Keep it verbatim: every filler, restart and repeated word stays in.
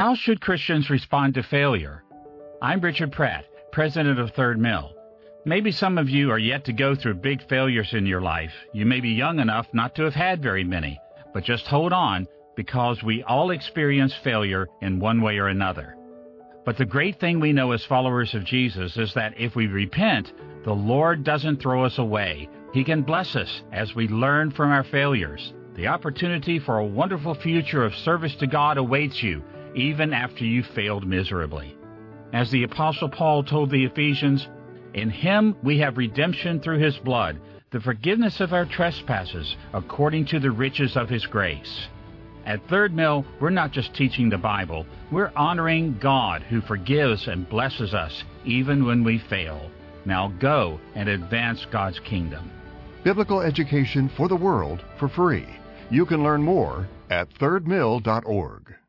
How should Christians respond to failure? I'm Richard Pratt, president of Third Mill. Maybe some of you are yet to go through big failures in your life. You may be young enough not to have had very many, but just hold on, because we all experience failure in one way or another. But the great thing we know as followers of Jesus is that if we repent, the Lord doesn't throw us away. He can bless us as we learn from our failures. The opportunity for a wonderful future of service to God awaits you, even after you failed miserably. As the Apostle Paul told the Ephesians, "In him we have redemption through his blood, the forgiveness of our trespasses, according to the riches of his grace." At Third Mill, we're not just teaching the Bible, we're honoring God who forgives and blesses us even when we fail. Now go and advance God's kingdom. Biblical education for the world for free. You can learn more at third mill dot org.